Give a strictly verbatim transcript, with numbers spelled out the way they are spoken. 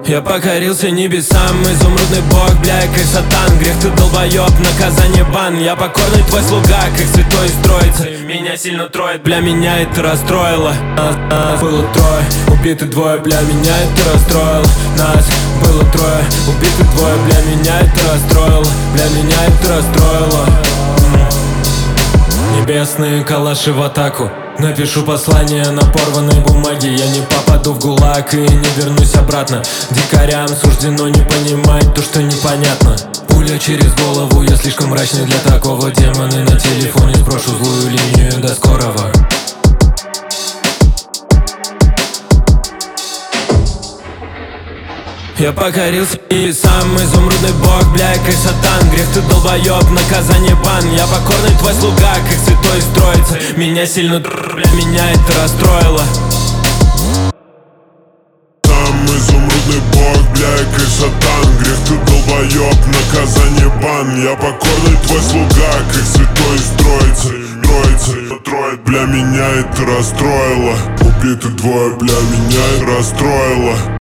Я покорился небесам, изумрудный бог, бля, как сатан. Грех ты долбоёб, наказание бан. Я покорный твой слуга, как святой строится. Меня сильно троит, бля, меня это расстроило. Нас, нас было трое, убиты двое, бля, меня это расстроило. Нас было трое, убиты двое, бля, меня это расстроило. Бля, меня это расстроило. Небесные калаши в атаку. Напишу послание на порванной бумаге. Я не попаду в ГУЛАГ и не вернусь обратно. Дикарям суждено не понимать то, что непонятно. Пуля через голову, я слишком мрачный для такого. Демоны на телефоне, сброшу злую линию, до скорого. Я покорился и сам изумрудный бог, бля, как сатан. Грех ты долбоёб, наказание бан. Я покорный твой слуга, как святой строится. Меня сильно, бля, меня это расстроило. Сам изумрудный бог, бля, как сатан. Грех ты долбоёб, наказание бан. Я покорный твой слуга, как святой строится. Троица, троит, бля, меня это расстроило. Убиты двое, бля, меня это расстроило.